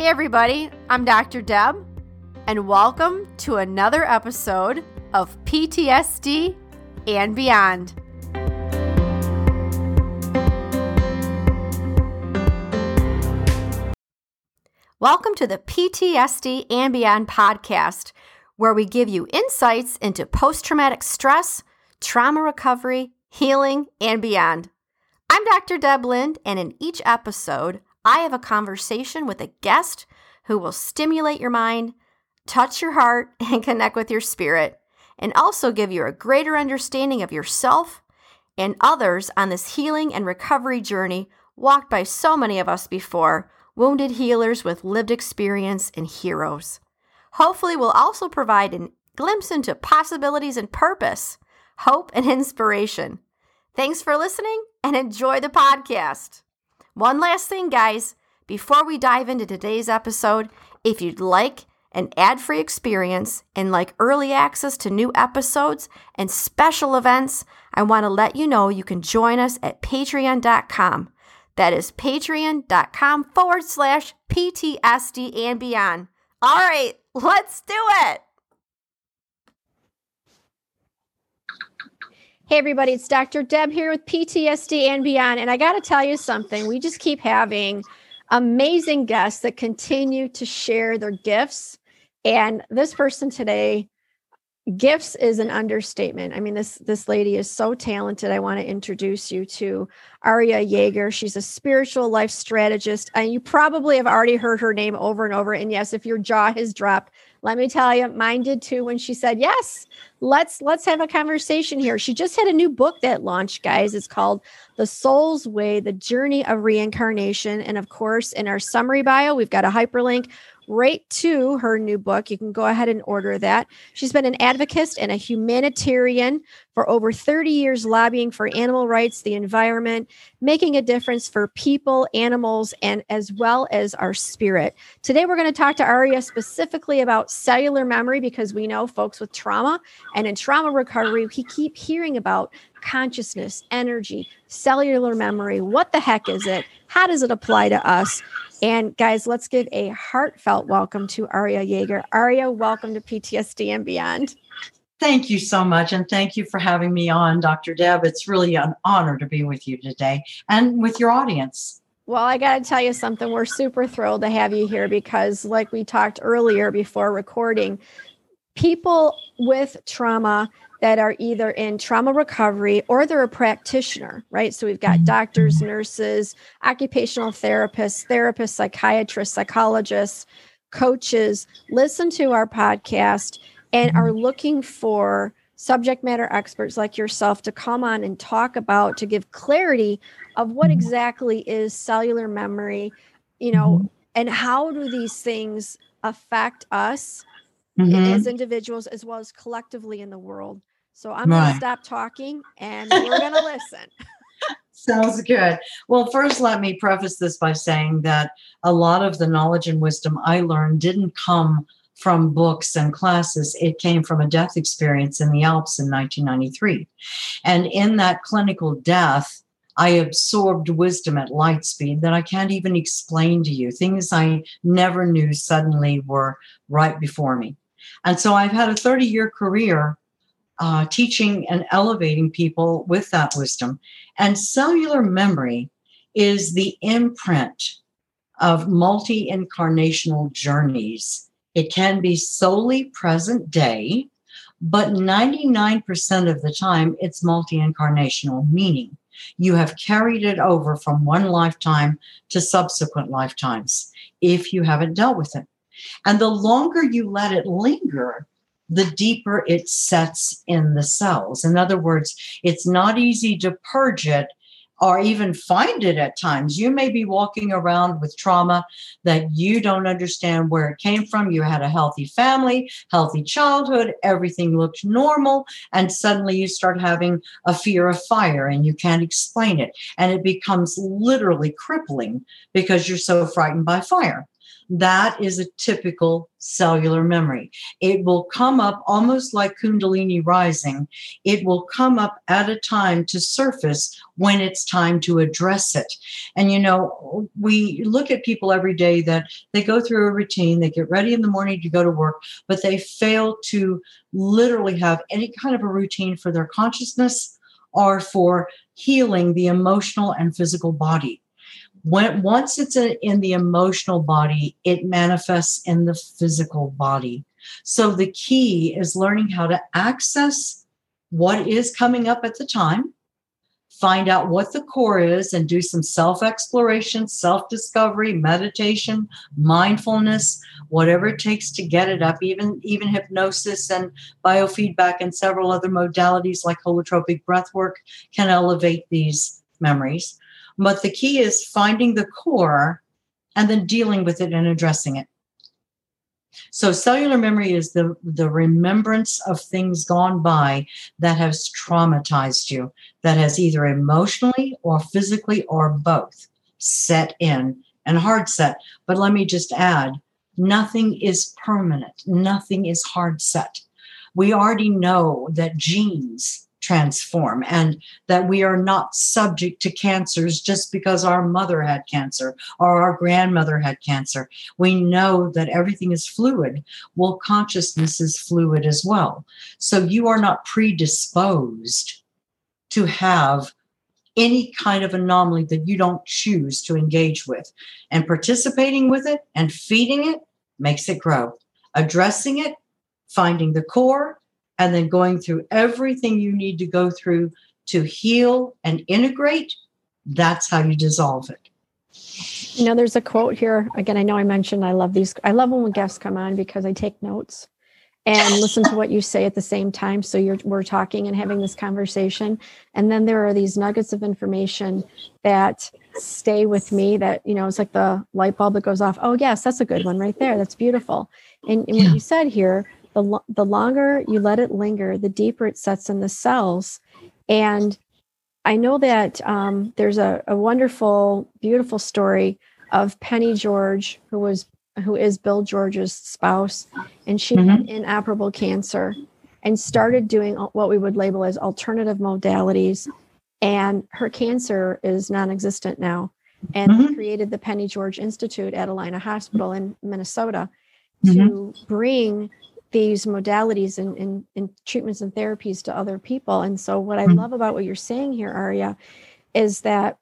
Hey everybody, I'm Dr. Deb, and welcome to another episode of PTSD and Beyond. Welcome to the PTSD and Beyond podcast, where we give you insights into post-traumatic stress, trauma recovery, healing, and beyond. I'm Dr. Deb Lind, and in each episode, I have a conversation with a guest who will stimulate your mind, touch your heart, and connect with your spirit, and also give you a greater understanding of yourself and others on this healing and recovery journey walked by so many of us before, wounded healers with lived experience and heroes. Hopefully, we'll also provide a glimpse into possibilities and purpose, hope, and inspiration. Thanks for listening and enjoy the podcast. One last thing, guys, before we dive into today's episode, if you'd like an ad-free experience and like early access to new episodes and special events, I want to let you know you can join us at patreon.com. That is patreon.com/PTSD and Beyond. All right, let's do it. Hey everybody, it's Dr. Deb here with PTSD and Beyond, and I got to tell you something. We just keep having amazing guests that continue to share their gifts, and this person today, gifts is an understatement. I mean, this lady is so talented. I want to introduce you to Aria Yeager. She's a spiritual life strategist, and you probably have already heard her name over and over. And yes, if your jaw has dropped, let me tell you, mine did too when she said, yes, let's have a conversation here. She just had a new book that launched, guys. It's called The Soul's Way, The Journey of Reincarnation. And of course, in our summary bio, we've got a hyperlink right to her new book. You can go ahead and order that. She's been an advocate and a humanitarian for over 30 years, lobbying for animal rights, the environment, making a difference for people, animals, and as well as our spirit. Today, we're going to talk to Aria specifically about cellular memory, because we know folks with trauma and in trauma recovery, we keep hearing about consciousness, energy, cellular memory. What the heck is it? How does it apply to us? And guys, let's give a heartfelt welcome to Aria Yeager. Aria, welcome to PTSD and Beyond. Thank you so much. And thank you for having me on, Dr. Deb. It's really an honor to be with you today and with your audience. Well, I got to tell you something. We're super thrilled to have you here because, like we talked earlier before recording, people with trauma that are either in trauma recovery or they're a practitioner, right? So we've got doctors, nurses, occupational therapists, psychiatrists, psychologists, coaches, listen to our podcast and are looking for subject matter experts like yourself to come on and talk about, to give clarity of what exactly is cellular memory, and how do these things affect us as individuals as well as collectively in the world. So I'm going to stop talking and we're going to listen. Sounds good. Well, first, let me preface this by saying that a lot of the knowledge and wisdom I learned didn't come from books and classes. It came from a death experience in the Alps in 1993. And in that clinical death, I absorbed wisdom at light speed that I can't even explain to you. Things I never knew suddenly were right before me. And so I've had a 30-year career teaching and elevating people with that wisdom. And cellular memory is the imprint of multi-incarnational journeys. It can be solely present day, but 99% of the time it's multi-incarnational, meaning you have carried it over from one lifetime to subsequent lifetimes if you haven't dealt with it. And the longer you let it linger, the deeper it sets in the cells. In other words, it's not easy to purge it or even find it at times. You may be walking around with trauma that you don't understand where it came from. You had a healthy family, healthy childhood, everything looked normal, and suddenly you start having a fear of fire and you can't explain it. And it becomes literally crippling because you're so frightened by fire. That is a typical cellular memory. It will come up almost like Kundalini rising. It will come up at a time to surface when it's time to address it. And, we look at people every day that they go through a routine, they get ready in the morning to go to work, but they fail to literally have any kind of a routine for their consciousness or for healing the emotional and physical body. Once it's in the emotional body, it manifests in the physical body. So the key is learning how to access what is coming up at the time, find out what the core is, and do some self-exploration, self-discovery, meditation, mindfulness, whatever it takes to get it up. Even hypnosis and biofeedback and several other modalities like holotropic breath work can elevate these memories. But the key is finding the core and then dealing with it and addressing it. So cellular memory is the remembrance of things gone by that has traumatized you, that has either emotionally or physically or both set in and hard set. But let me just add, nothing is permanent. Nothing is hard set. We already know that genes transform and that we are not subject to cancers just because our mother had cancer or our grandmother had cancer. We know that everything is fluid. Well, consciousness is fluid as well. So you are not predisposed to have any kind of anomaly that you don't choose to engage with. And participating with it and feeding it makes it grow. Addressing it, finding the core, and then going through everything you need to go through to heal and integrate, that's how you dissolve it. There's a quote here. Again, I know I mentioned I love these. I love when guests come on because I take notes and listen to what you say at the same time. So we're talking and having this conversation. And then there are these nuggets of information that stay with me that, it's like the light bulb that goes off. Oh, yes, that's a good one right there. That's beautiful. And what you said here, the longer you let it linger, the deeper it sets in the cells. And I know that there's a wonderful, beautiful story of Penny George, who is Bill George's spouse, and she had inoperable cancer and started doing what we would label as alternative modalities. And her cancer is non-existent now. And created the Penny George Institute at Allina Hospital in Minnesota to bring these modalities and treatments and therapies to other people. And so what I love about what you're saying here, Aria, is that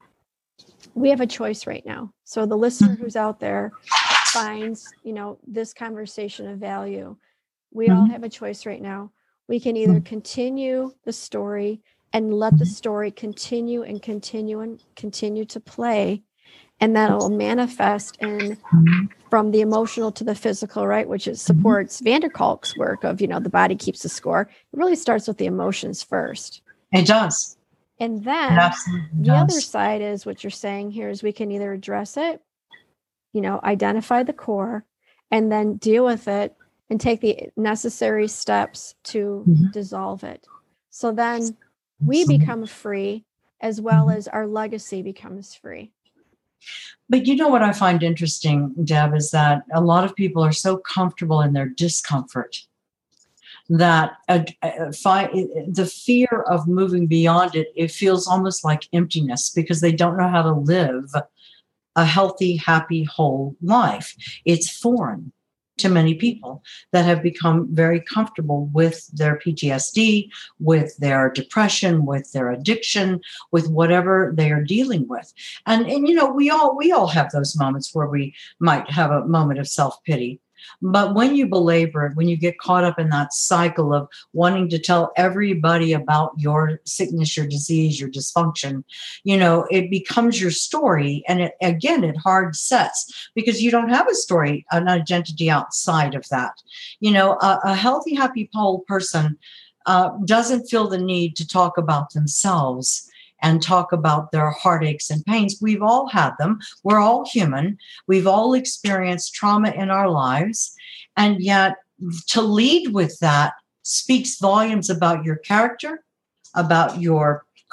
we have a choice right now. So the listener who's out there finds, this conversation of value. We all have a choice right now. We can either continue the story and let the story continue and continue and continue to play, and that will manifest in from the emotional to the physical, right? Which is supports van der Kolk's work of, the body keeps the score. It really starts with the emotions first. It does. And then the other side is what you're saying here is we can either address it, identify the core, and then deal with it and take the necessary steps to dissolve it. So then we become free as well as our legacy becomes free. But what I find interesting, Deb, is that a lot of people are so comfortable in their discomfort that the fear of moving beyond it, it feels almost like emptiness because they don't know how to live a healthy, happy, whole life. It's foreign to many people that have become very comfortable with their PTSD, with their depression, with their addiction, with whatever they are dealing with. And we all have those moments where we might have a moment of self-pity. But when you belabor it, when you get caught up in that cycle of wanting to tell everybody about your sickness, your disease, your dysfunction, it becomes your story. And it hard sets because you don't have a story, an identity outside of that. A healthy, happy, whole person doesn't feel the need to talk about themselves and talk about their heartaches and pains. We've all had them. We're all human. We've all experienced trauma in our lives. And yet to lead with that speaks volumes about your character, about your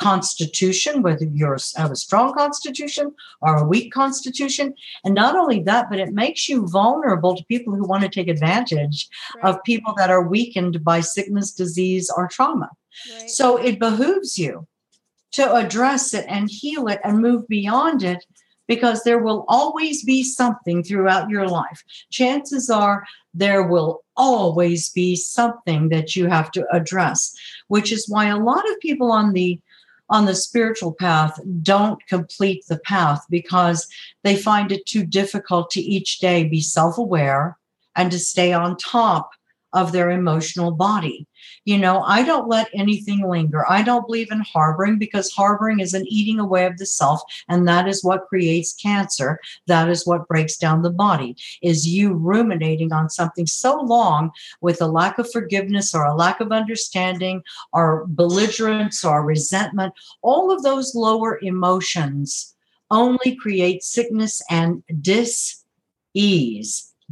constitution, whether you have a strong constitution or a weak constitution. And not only that, but it makes you vulnerable to people who want to take advantage of people that are weakened by sickness, disease, or trauma. Right. So it behooves you to address it and heal it and move beyond it, because there will always be something throughout your life. Chances are there will always be something that you have to address, which is why a lot of people on the spiritual path don't complete the path, because they find it too difficult to each day be self-aware and to stay on top of their emotional body. You know, I don't let anything linger. I don't believe in harboring, because harboring is an eating away of the self, and that is what creates cancer. That is what breaks down the body, is you ruminating on something so long with a lack of forgiveness or a lack of understanding or belligerence or resentment. All of those lower emotions only create sickness and dis-ease.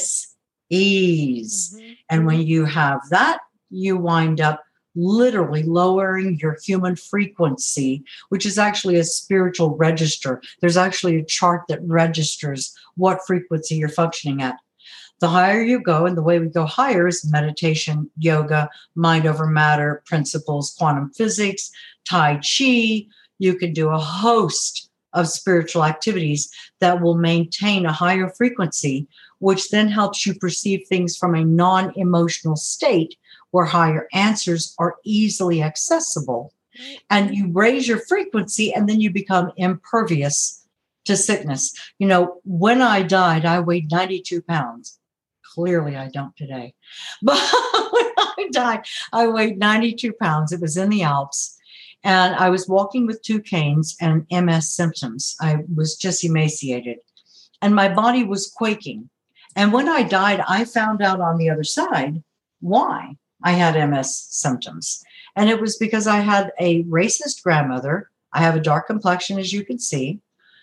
Mm-hmm. And when you have that, you wind up literally lowering your human frequency, which is actually a spiritual register. There's actually a chart that registers what frequency you're functioning at. The higher you go, and the way we go higher is meditation, yoga, mind over matter principles, quantum physics, Tai Chi. You can do a host of spiritual activities that will maintain a higher frequency, which then helps you perceive things from a non-emotional state where higher answers are easily accessible. And you raise your frequency, and then you become impervious to sickness. You know, when I died, I weighed 92 pounds. Clearly, I don't today. But when I died, I weighed 92 pounds. It was in the Alps. And I was walking with 2 canes and MS symptoms. I was just emaciated. And my body was quaking. And when I died, I found out on the other side why I had MS symptoms. And it was because I had a racist grandmother. I have a dark complexion, as you can see.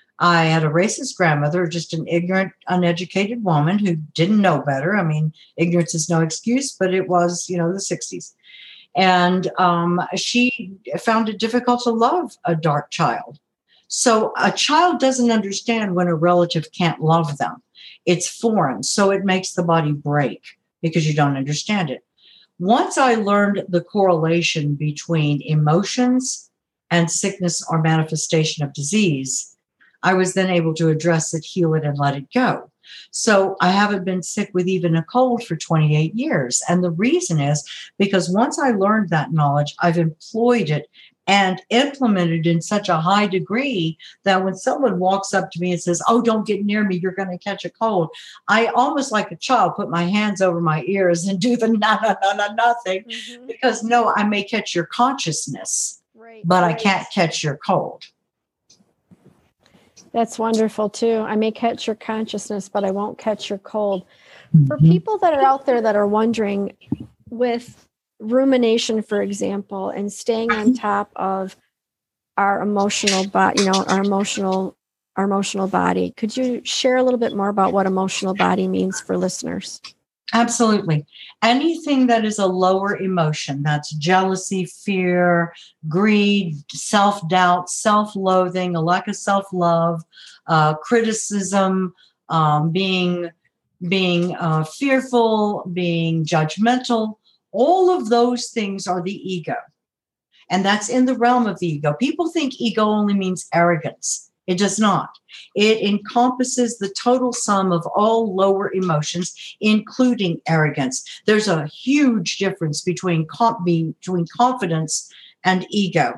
I had a racist grandmother, just an ignorant, uneducated woman who didn't know better. I mean, ignorance is no excuse, but it was, the 60s. And she found it difficult to love a dark child. So a child doesn't understand when a relative can't love them. It's foreign. So it makes the body break because you don't understand it. Once I learned the correlation between emotions and sickness or manifestation of disease, I was then able to address it, heal it, and let it go. So I haven't been sick with even a cold for 28 years. And the reason is because once I learned that knowledge, I've employed it and implemented in such a high degree that when someone walks up to me and says, "Oh, don't get near me, you're going to catch a cold," I almost like a child put my hands over my ears and do the nothing, because no, I may catch your consciousness, but I can't catch your cold. That's wonderful too. I may catch your consciousness, but I won't catch your cold. For people that are out there that are wondering, with rumination, for example, and staying on top of our emotional body, our emotional body, could you share a little bit more about what emotional body means for listeners? Absolutely. Anything that is a lower emotion, that's jealousy, fear, greed, self-doubt, self-loathing, a lack of self-love, criticism, being fearful, being judgmental, all of those things are the ego. And that's in the realm of the ego. People think ego only means arrogance. It does not. It encompasses the total sum of all lower emotions, including arrogance. There's a huge difference between confidence and ego.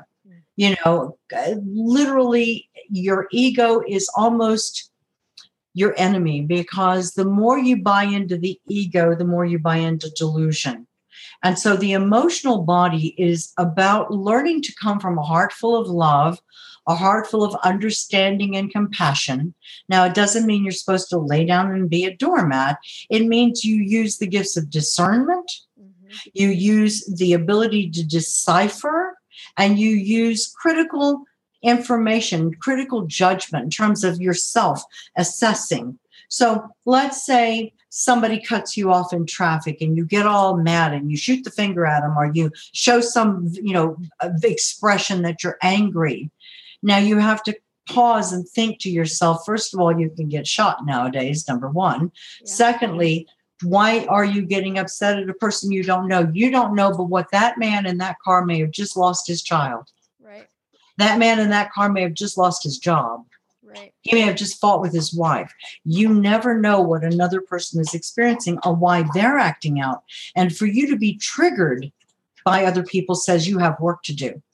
Literally, your ego is almost your enemy, because the more you buy into the ego, the more you buy into delusion. And so the emotional body is about learning to come from a heart full of love, a heart full of understanding and compassion. Now, it doesn't mean you're supposed to lay down and be a doormat. It means you use the gifts of discernment. You use the ability to decipher, and you use critical information, critical judgment in terms of yourself assessing. So let's say somebody cuts you off in traffic and you get all mad and you shoot the finger at them, or you show some, expression that you're angry. Now you have to pause and think to yourself, first of all, you can get shot nowadays, number one. Yeah. Secondly, why are you getting upset at a person you don't know? You don't know, but what that man in that car may have just lost his child. Right. That man in that car may have just lost his job. Right. He may have just fought with his wife. You never know what another person is experiencing or why they're acting out. And for you to be triggered by other people says you have work to do.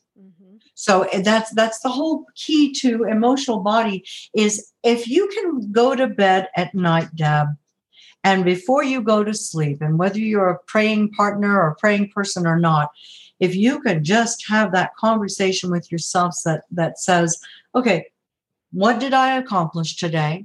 So that's the whole key to emotional body is if you can go to bed at night, Deb, and before you go to sleep, and whether you're a praying partner or a praying person or not, if you could just have that conversation with yourself that says, okay, what did I accomplish today?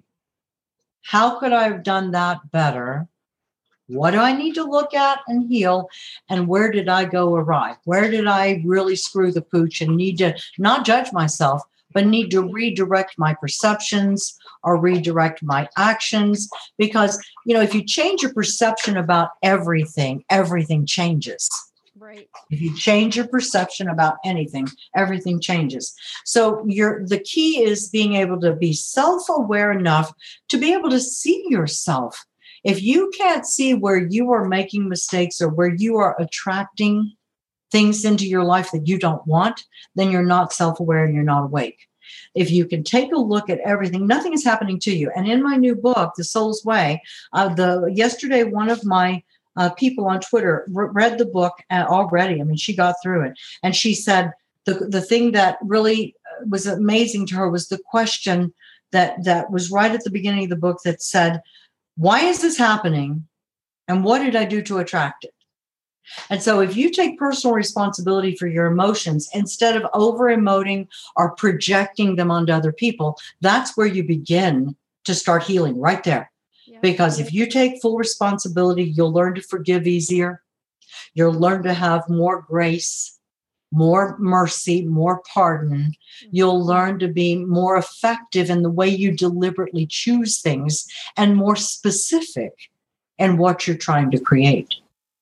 How could I have done that better? What do I need to look at and heal? And where did I go awry? Where did I really screw the pooch and need to not judge myself, but need to redirect my perceptions or redirect my actions? Because, if you change your perception about everything, everything changes. Right. If you change your perception about anything, everything changes. So the key is being able to be self-aware enough to be able to see yourself. If you can't see where you are making mistakes or where you are attracting things into your life that you don't want, then you're not self-aware and you're not awake. If you can take a look at everything, nothing is happening to you. And in my new book, The Soul's Way, yesterday, one of my people on Twitter read the book already. I mean, she got through it. And she said the thing that really was amazing to her was the question that was right at the beginning of the book that said, why is this happening? And what did I do to attract it? And so if you take personal responsibility for your emotions, instead of over-emoting or projecting them onto other people, that's where you begin to start healing right there. Yeah. Because if you take full responsibility, you'll learn to forgive easier. You'll learn to have more grace, more mercy, more pardon. You'll learn to be more effective in the way you deliberately choose things and more specific in what you're trying to create.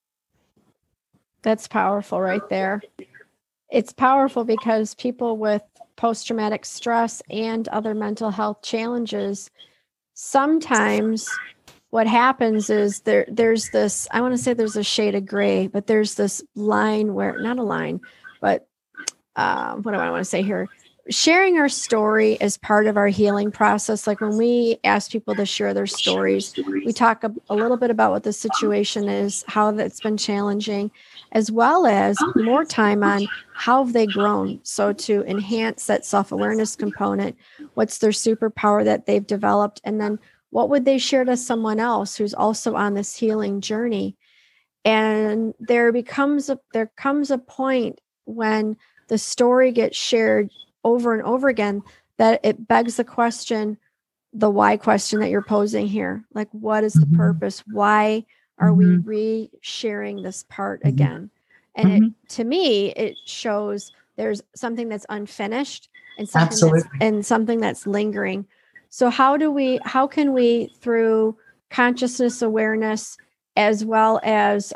That's powerful right there. It's powerful because people with post-traumatic stress and other mental health challenges, sometimes what happens is there's this, I want to say there's a shade of gray, but there's this line where, not a line, but what do I want to say here? Sharing our story is part of our healing process. Like when we ask people to share their stories, we talk a little bit about what the situation is, how that's been challenging, as well as more time on how have they grown. So to enhance that self-awareness component, what's their superpower that they've developed? And then what would they share to someone else who's also on this healing journey? And there comes a point when the story gets shared over and over again that it begs the question, the why question that you're posing here. Like, what is the purpose? Why are we re-sharing this part again? And to me, it shows there's something that's unfinished and something that's lingering. So how can we, through consciousness awareness, as well as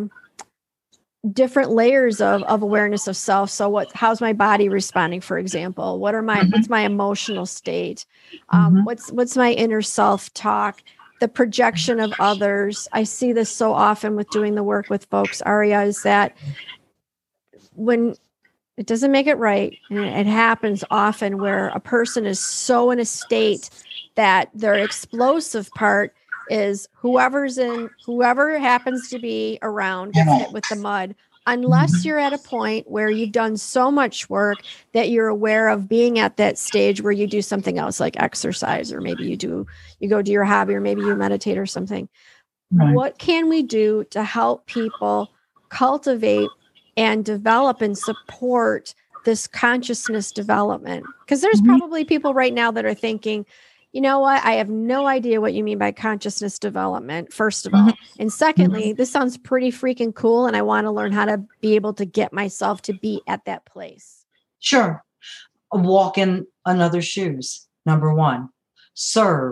different layers of awareness of self. So how's my body responding, for example? What's my emotional state? What's my inner self-talk? The projection of others. I see this so often with doing the work with folks, Aria, is that when it doesn't make it right, and it happens often where a person is so in a state that their explosive part is whoever happens to be around gets hit with the mud, unless you're at a point where you've done so much work that you're aware of being at that stage where you do something else like exercise, or maybe you go do your hobby, or maybe you meditate or something. Right. What can we do to help people cultivate and develop and support this consciousness development? Because there's probably people right now that are thinking, you know what? I have no idea what you mean by consciousness development, first of all. And secondly, this sounds pretty freaking cool. And I want to learn how to be able to get myself to be at that place. Sure. Walk in another's shoes. Number one. Serve.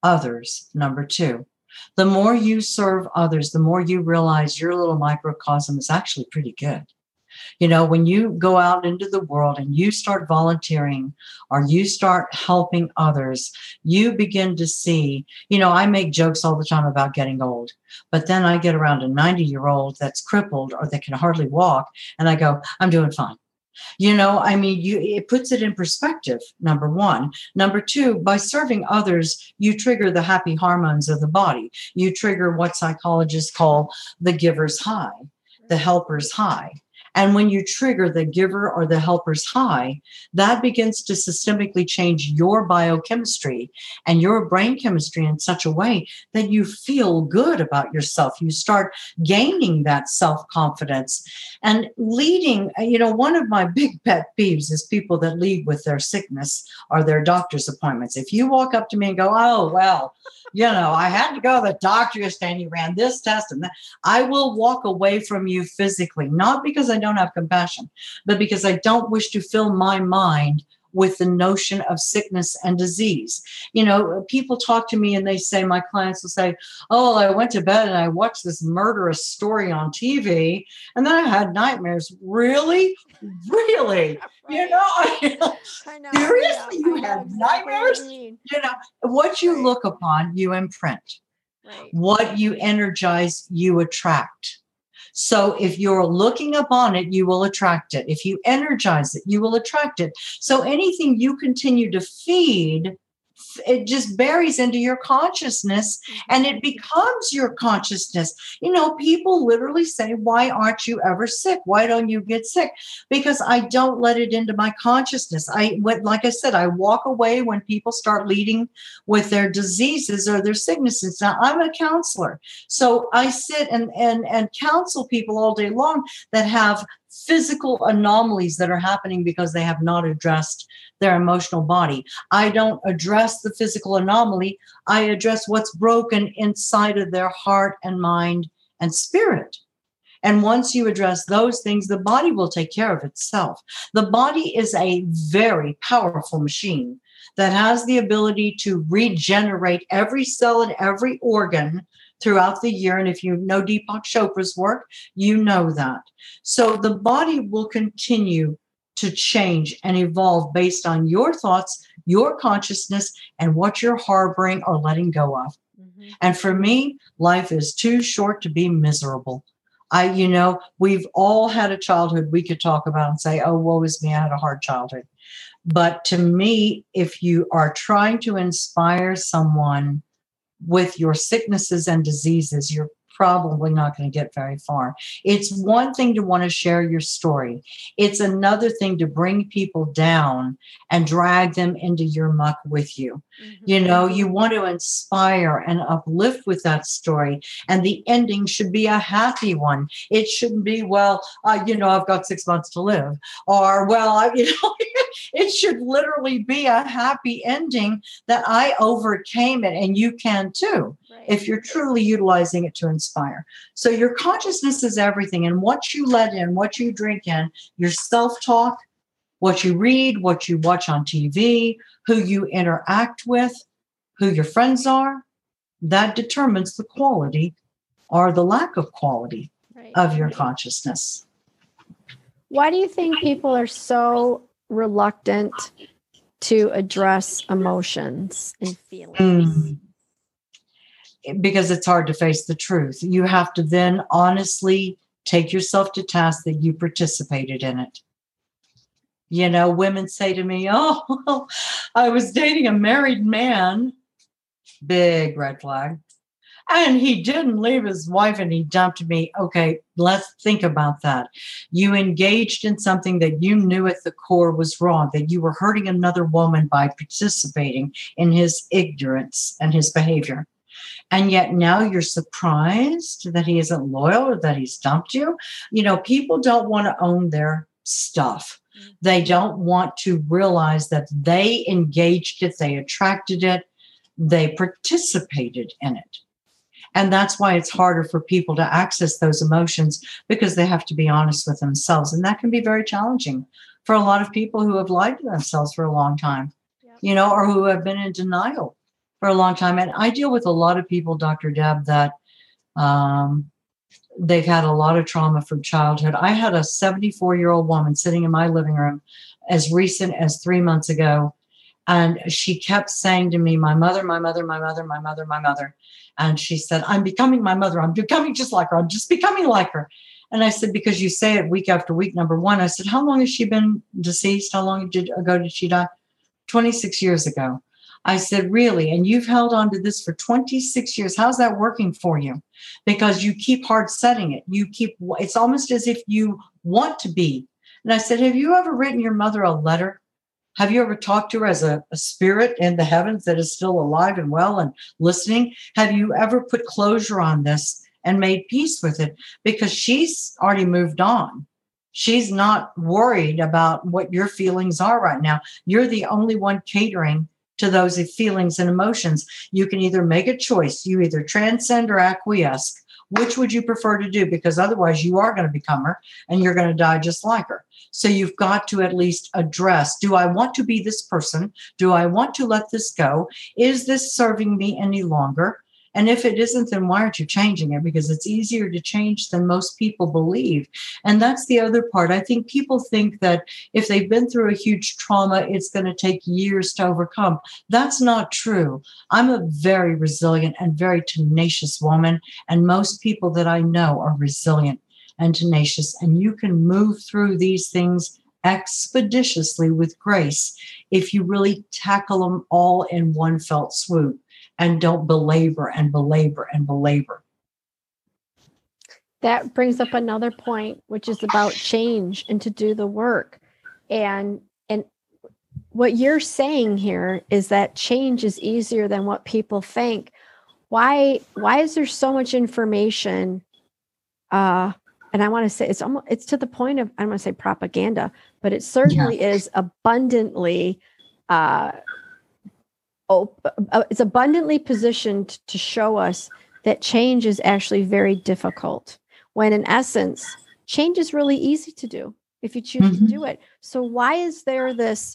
others. Number two, the more you serve others, the more you realize your little microcosm is actually pretty good. You know, when you go out into the world and you start volunteering or you start helping others, you begin to see, you know, I make jokes all the time about getting old, but then I get around a 90-year-old that's crippled or that can hardly walk, and I go, I'm doing fine. You know, I mean, it puts it in perspective, number one. Number two, by serving others, you trigger the happy hormones of the body. You trigger what psychologists call the giver's high, the helper's high. And when you trigger the giver or the helper's high, that begins to systemically change your biochemistry and your brain chemistry in such a way that you feel good about yourself. You start gaining that self-confidence and leading. You know, one of my big pet peeves is people that lead with their sickness or their doctor's appointments. If you walk up to me and go, oh, well, you know, I had to go to the doctor yesterday and he ran this test and that, I will walk away from you physically, not because I don't have compassion, but because I don't wish to fill my mind with the notion of sickness and disease. You know, people talk to me and they say, my clients will say, oh, I went to bed and I watched this murderous story on TV and then I had nightmares. Really? Really? Right. You know, I know. Seriously, you had nightmares? You know, what you look upon, you imprint. Right. What you energize, you attract. So if you're looking upon it, you will attract it. If you energize it, you will attract it. So anything you continue to feed, it just buries into your consciousness and it becomes your consciousness. You know, people literally say, why aren't you ever sick? Why don't you get sick? Because I don't let it into my consciousness. Like I said, I walk away when people start leading with their diseases or their sicknesses. Now, I'm a counselor. So I sit and counsel people all day long that have physical anomalies that are happening because they have not addressed their emotional body. I don't address the physical anomaly. I address what's broken inside of their heart and mind and spirit. And once you address those things, the body will take care of itself. The body is a very powerful machine that has the ability to regenerate every cell and every organ throughout the year. And if you know Deepak Chopra's work, you know that. So the body will continue to change and evolve based on your thoughts, your consciousness, and what you're harboring or letting go of. Mm-hmm. And for me, life is too short to be miserable. You know, we've all had a childhood we could talk about and say, oh, woe is me, I had a hard childhood. But to me, if you are trying to inspire someone with your sicknesses and diseases, you're probably not going to get very far. It's one thing to want to share your story. It's another thing to bring people down and drag them into your muck with you. Mm-hmm. You know, you want to inspire and uplift with that story. And the ending should be a happy one. It shouldn't be, well, you know, I've got 6 months to live. Or, well, you know, it should literally be a happy ending that I overcame it and you can too. Right. If you're truly utilizing it to inspire. So your consciousness is everything. And what you let in, what you drink in, your self-talk, what you read, what you watch on TV, who you interact with, who your friends are, that determines the quality or the lack of quality of your consciousness. Why do you think people are so reluctant to address emotions and feelings? Because it's hard to face the truth. You have to then honestly take yourself to task that you participated in it. You know, women say to me, oh, I was dating a married man, big red flag, and he didn't leave his wife and he dumped me. Okay, let's think about that. You engaged in something that you knew at the core was wrong, that you were hurting another woman by participating in his ignorance and his behavior. And yet now you're surprised that he isn't loyal or that he's dumped you. You know, people don't want to own their stuff. They don't want to realize that they engaged it, they attracted it, they participated in it. And that's why it's harder for people to access those emotions, because they have to be honest with themselves. And that can be very challenging for a lot of people who have lied to themselves for a long time, you know, or who have been in denial for a long time. And I deal with a lot of people, Dr. Deb, that they've had a lot of trauma from childhood. I had a 74-year-old woman sitting in my living room as recent as 3 months ago. And she kept saying to me, my mother, my mother, my mother, my mother, my mother. And she said, I'm becoming my mother. I'm becoming just like her. I'm just becoming like her. And I said, because you say it week after week, number one. I said, how long has she been deceased? How long ago did she die? 26 years ago. I said, really? And you've held on to this for 26 years. How's that working for you? Because you keep hard setting it. It's almost as if you want to be. And I said, have you ever written your mother a letter? Have you ever talked to her as a spirit in the heavens that is still alive and well and listening? Have you ever put closure on this and made peace with it? Because she's already moved on. She's not worried about what your feelings are right now. You're the only one catering to those feelings and emotions. You can either make a choice. You either transcend or acquiesce. Which would you prefer to do? Because otherwise you are going to become her and you're going to die just like her. So you've got to at least address, do I want to be this person? Do I want to let this go? Is this serving me any longer? And if it isn't, then why aren't you changing it? Because it's easier to change than most people believe. And that's the other part. I think people think that if they've been through a huge trauma, it's going to take years to overcome. That's not true. I'm a very resilient and very tenacious woman. And most people that I know are resilient and tenacious. And you can move through these things expeditiously with grace if you really tackle them all in one felt swoop. And don't belabor and belabor and belabor. That brings up another point, which is about change and to do the work. And what you're saying here is that change is easier than what people think. Why is there so much information? And I want to say it's to the point of, I don't want to say propaganda, but it certainly is abundantly it's abundantly positioned to show us that change is actually very difficult, when in essence, change is really easy to do if you choose to do it. So why is there this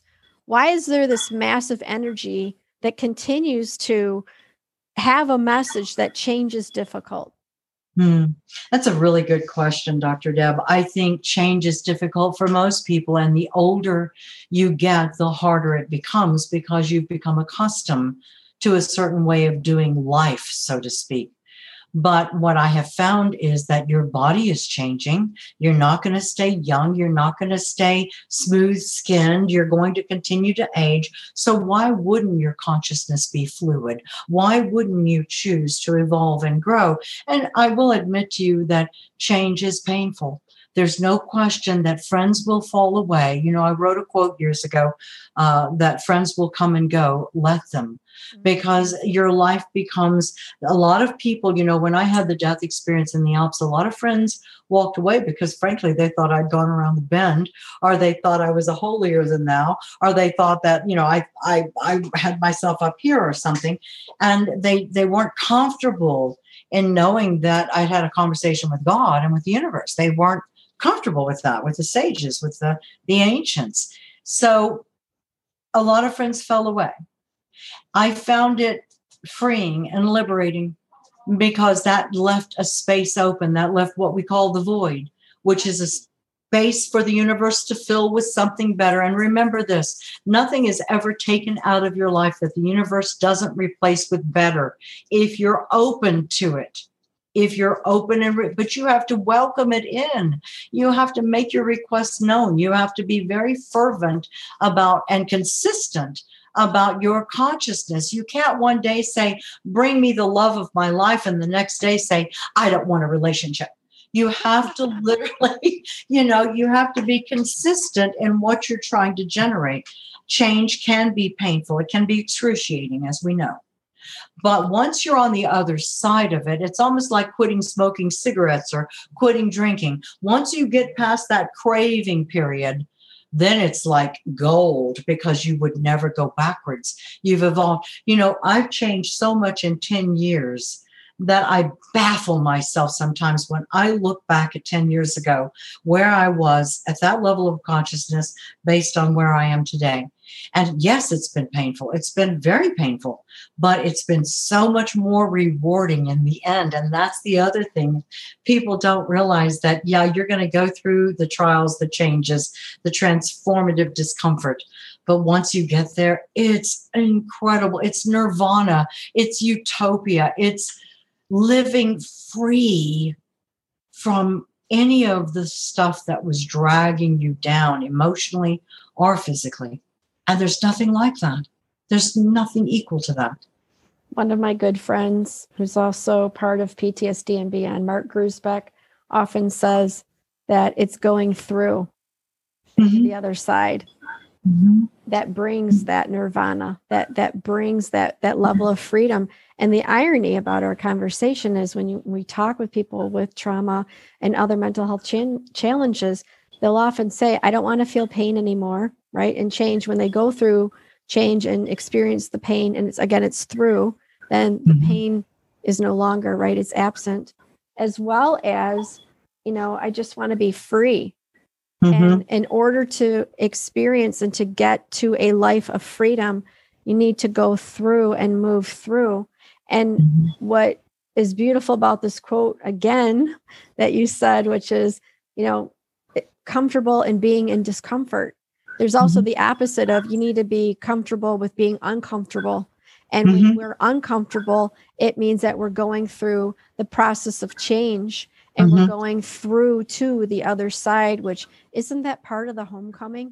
massive energy that continues to have a message that change is difficult? That's a really good question, Dr. Deb. I think change is difficult for most people. And the older you get, the harder it becomes because you've become accustomed to a certain way of doing life, so to speak. But what I have found is that your body is changing. You're not going to stay young. You're not going to stay smooth skinned. You're going to continue to age. So why wouldn't your consciousness be fluid? Why wouldn't you choose to evolve and grow? And I will admit to you that change is painful. There's no question that friends will fall away. You know, I wrote a quote years ago that friends will come and go, let them. Because your life becomes, a lot of people, you know, when I had the death experience in the Alps, a lot of friends walked away because frankly, they thought I'd gone around the bend, or they thought I was a holier than thou, or they thought that, you know, I had myself up here or something. And they weren't comfortable in knowing that I'd had a conversation with God and with the universe. They weren't comfortable with that, with the sages, with the ancients. So a lot of friends fell away. I found it freeing and liberating because that left a space open, that left what we call the void, which is a space for the universe to fill with something better. And remember this, nothing is ever taken out of your life that the universe doesn't replace with better if you're open to it. If you're open but you have to welcome it in. You have to make your requests known. You have to be very fervent about and consistent about your consciousness. You can't one day say, bring me the love of my life, and the next day say, I don't want a relationship. You have to literally, you have to be consistent in what you're trying to generate. Change can be painful. It can be excruciating, as we know. But once you're on the other side of it, it's almost like quitting smoking cigarettes or quitting drinking. Once you get past that craving period, then it's like gold because you would never go backwards. You've evolved. I've changed so much in 10 years that I baffle myself sometimes when I look back at 10 years ago, where I was at that level of consciousness based on where I am today. And yes, it's been painful. It's been very painful, but it's been so much more rewarding in the end. And that's the other thing. People don't realize that, yeah, you're going to go through the trials, the changes, the transformative discomfort. But once you get there, it's incredible. It's nirvana. It's utopia. It's living free from any of the stuff that was dragging you down emotionally or physically. And there's nothing like that. There's nothing equal to that. One of my good friends, who's also part of PTSD and Beyond, Mark Grusbeck, often says that it's going through the other side that brings that nirvana, that brings that level of freedom. And the irony about our conversation is when we talk with people with trauma and other mental health challenges, they'll often say, I don't want to feel pain anymore, right? And change, when they go through change and experience the pain, and it's through, then the pain is no longer, right? It's absent, as well as, I just want to be free. And in order to experience and to get to a life of freedom, you need to go through and move through. And what is beautiful about this quote, again, that you said, which is, comfortable in being in discomfort. There's also the opposite of, you need to be comfortable with being uncomfortable. And when we're uncomfortable, it means that we're going through the process of change. And we're going through to the other side, which isn't that part of the homecoming?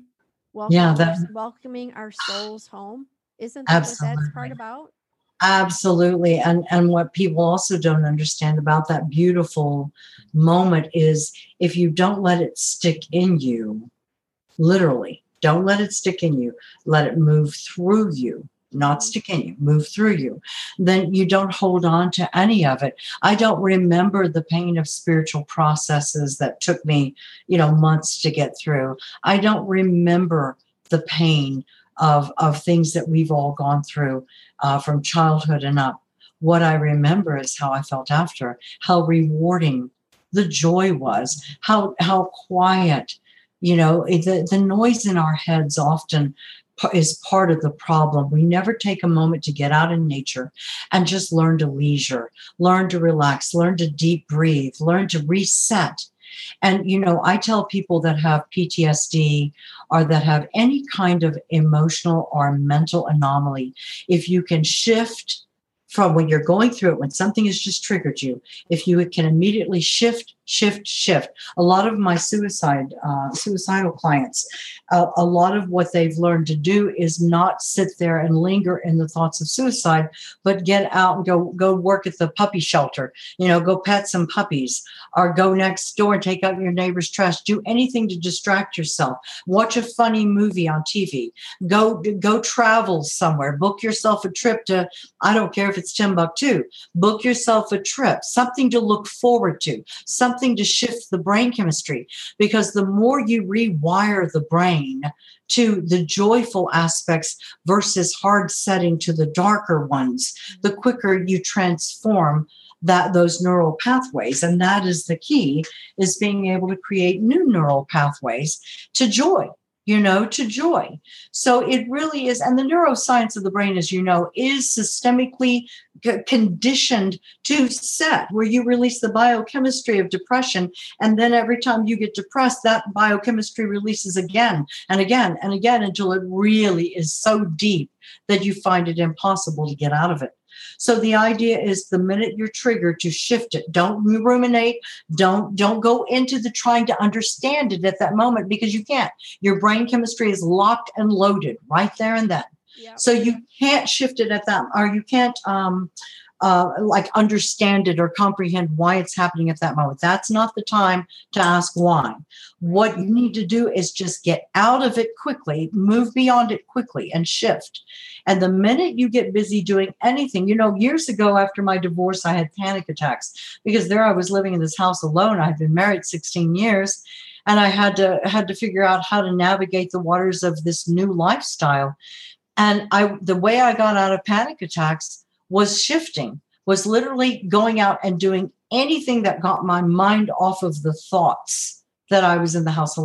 Welcoming our souls home. Isn't that what that's part about? Absolutely. And what people also don't understand about that beautiful moment is, if you don't let it stick in you, literally, don't let it stick in you, let it move through you. Not stick in you, move through you, then you don't hold on to any of it. I don't remember the pain of spiritual processes that took me, months to get through. I don't remember the pain of things that we've all gone through from childhood and up. What I remember is how I felt after, how rewarding the joy was, how quiet, the noise in our heads often is part of the problem. We never take a moment to get out in nature and just learn to leisure, learn to relax, learn to deep breathe, learn to reset. And, I tell people that have PTSD or that have any kind of emotional or mental anomaly, if you can shift from when you're going through it, when something has just triggered you, if you can immediately shift. A lot of my suicidal clients, a lot of what they've learned to do is not sit there and linger in the thoughts of suicide, but get out and go work at the puppy shelter, go pet some puppies, or go next door and take out your neighbor's trash. Do anything to distract yourself. Watch a funny movie on TV. Go travel somewhere. Book yourself a trip to, I don't care if it's Timbuktu. Book yourself a trip, something to look forward to, something to shift the brain chemistry, because the more you rewire the brain to the joyful aspects versus hard setting to the darker ones, the quicker you transform those neural pathways. And that is the key, is being able to create new neural pathways to joy. To joy. So it really is. And the neuroscience of the brain, as you know, is systemically conditioned to set, where you release the biochemistry of depression. And then every time you get depressed, that biochemistry releases again and again and again until it really is so deep that you find it impossible to get out of it. So the idea is, the minute you're triggered, to shift it. Don't ruminate. Don't go into the trying to understand it at that moment, because you can't. Your brain chemistry is locked and loaded right there and then. Yep. So you can't shift it at that, or you can't understand it or comprehend why it's happening at that moment. That's not the time to ask why. What you need to do is just get out of it quickly, move beyond it quickly, and shift. And the minute you get busy doing anything, years ago after my divorce, I had panic attacks, because there I was living in this house alone. I'd been married 16 years, and I had to figure out how to navigate the waters of this new lifestyle. And the way I got out of panic attacks was shifting, was literally going out and doing anything that got my mind off of the thoughts that I was in the house alone.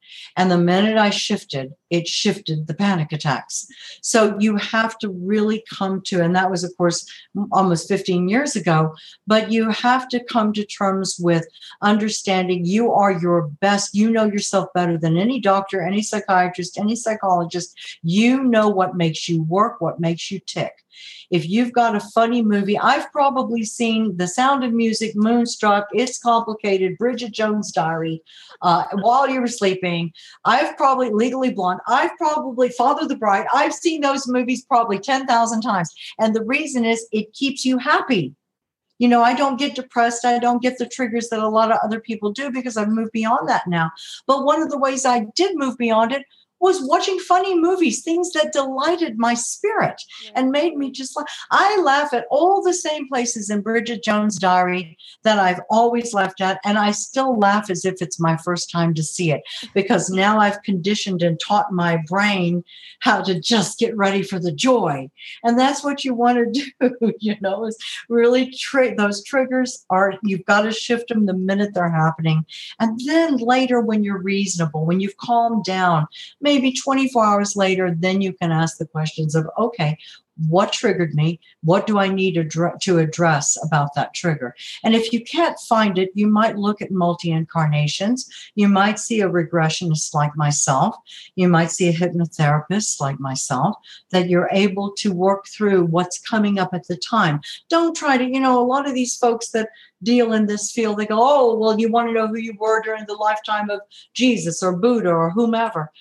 And the minute I shifted, it shifted the panic attacks. So you have to really come to, and that was, of course, almost 15 years ago, but you have to come to terms with understanding you are your best. You know yourself better than any doctor, any psychiatrist, any psychologist. You know what makes you work, what makes you tick. If you've got a funny movie, I've probably seen The Sound of Music, Moonstruck, It's Complicated, Bridget Jones' Diary, while you were sleeping. I've probably Legally Blonde. I've probably Father the Bride. I've seen those movies probably 10,000 times. And the reason is it keeps you happy. You know, I don't get depressed. I don't get the triggers that a lot of other people do because I've moved beyond that now. But one of the ways I did move beyond it was watching funny movies, things that delighted my spirit and made me just laugh. I laugh at all the same places in Bridget Jones' Diary that I've always laughed at, and I still laugh as if it's my first time to see it, because now I've conditioned and taught my brain how to just get ready for the joy. And that's what you want to do, you know, is really those triggers are, you've got to shift them the minute they're happening. And then later, when you're reasonable, when you've calmed down, maybe 24 hours later, then you can ask the questions of, okay, what triggered me? What do I need to address about that trigger? And if you can't find it, you might look at multi-incarnations. You might see a regressionist like myself. You might see a hypnotherapist like myself, that you're able to work through what's coming up at the time. Don't try to, you know, a lot of these folks that deal in this field, they go, oh, well, you want to know who you were during the lifetime of Jesus or Buddha or whomever.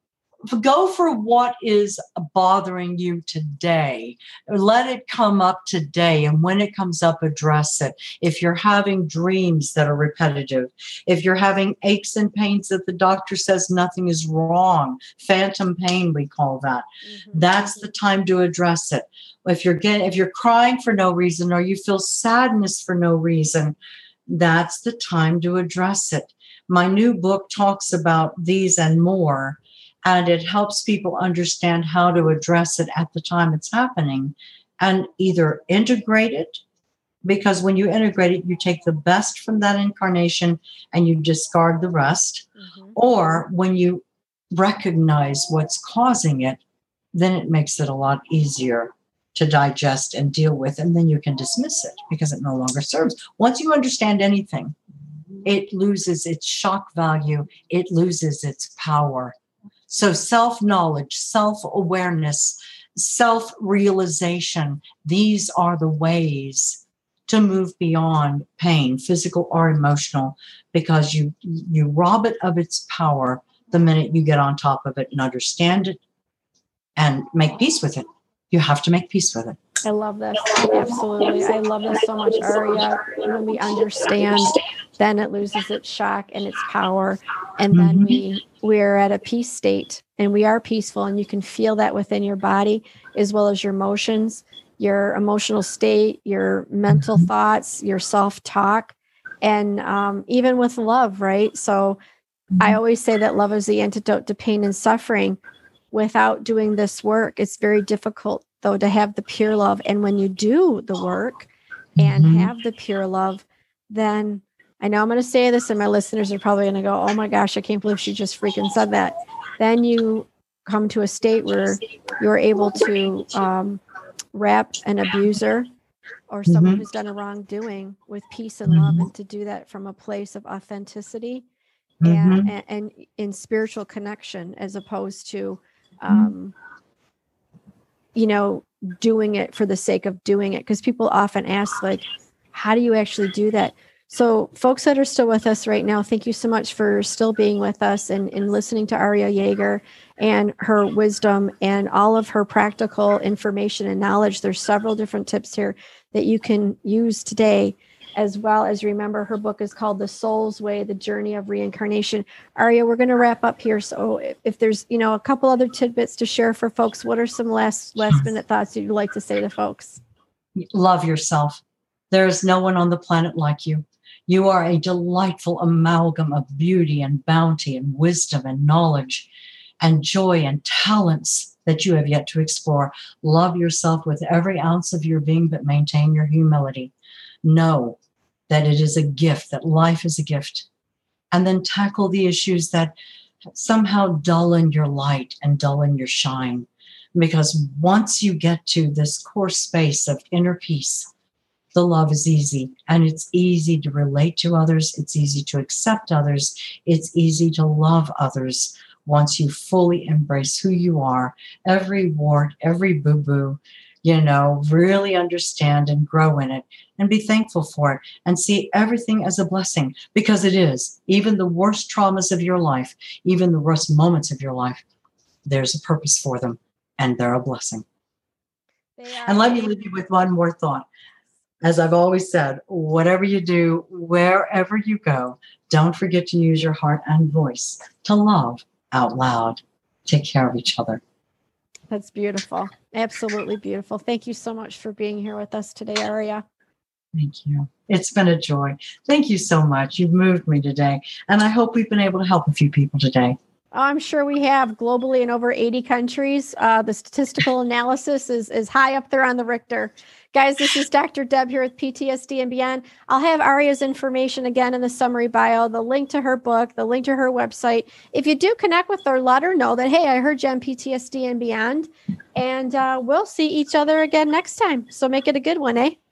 Go for what is bothering you today. Let it come up today. And when it comes up, address it. If you're having dreams that are repetitive, if you're having aches and pains that the doctor says nothing is wrong, phantom pain, we call that. That's the time to address it. If you're crying for no reason, or you feel sadness for no reason, that's the time to address it. My new book talks about these and more. And it helps people understand how to address it at the time it's happening, and either integrate it, because when you integrate it, you take the best from that incarnation and you discard the rest. Or when you recognize what's causing it, then it makes it a lot easier to digest and deal with. And then you can dismiss it because it no longer serves. Once you understand anything, it loses its shock value. It loses its power. So self-knowledge, self-awareness, self-realization, these are the ways to move beyond pain, physical or emotional, because you rob it of its power the minute you get on top of it and understand it and make peace with it. You have to make peace with it. I love this. Absolutely. I love this so much, Aria. When we understand, then it loses its shock and its power. And then we're at a peace state, and we are peaceful, and you can feel that within your body as well as your emotions, your emotional state, your mental thoughts, your self-talk, and even with love, right? So I always say that love is the antidote to pain and suffering. Without doing this work, it's very difficult, though, to have the pure love. And when you do the work and have the pure love, then I know I'm going to say this, and my listeners are probably going to go, oh my gosh, I can't believe she just freaking said that. Then you come to a state where you're able to wrap an abuser or someone who's done a wrongdoing with peace and love, and to do that from a place of authenticity and in spiritual connection, as opposed to doing it for the sake of doing it. Because people often ask, like, how do you actually do that? So folks that are still with us right now, thank you so much for still being with us and listening to Aria Jaeger and her wisdom and all of her practical information and knowledge. There's several different tips here that you can use today, as well as remember her book is called The Soul's Way, The Journey of Reincarnation. Aria, we're going to wrap up here. So if there's, a couple other tidbits to share for folks, what are some last minute thoughts you'd like to say to folks? Love yourself. There is no one on the planet like you. You are a delightful amalgam of beauty and bounty and wisdom and knowledge and joy and talents that you have yet to explore. Love yourself with every ounce of your being, but maintain your humility. Know that it is a gift, that life is a gift. And then tackle the issues that somehow dulling your light and dulling your shine. Because once you get to this core space of inner peace, the love is easy, and it's easy to relate to others. It's easy to accept others. It's easy to love others once you fully embrace who you are, every wart, every boo-boo, really understand and grow in it and be thankful for it and see everything as a blessing, because it is. Even the worst traumas of your life, even the worst moments of your life, there's a purpose for them, and they're a blessing. And let me leave you with one more thought. As I've always said, whatever you do, wherever you go, don't forget to use your heart and voice to love out loud. Take care of each other. That's beautiful. Absolutely beautiful. Thank you so much for being here with us today, Aria. Thank you. It's been a joy. Thank you so much. You've moved me today. And I hope we've been able to help a few people today. Oh, I'm sure we have, globally in over 80 countries. The statistical analysis is high up there on the Richter. Guys, this is Dr. Deb here with PTSD and Beyond. I'll have Aria's information again in the summary bio, the link to her book, the link to her website. If you do connect with her, let her know that, hey, I heard you on PTSD and Beyond. And we'll see each other again next time. So make it a good one, eh?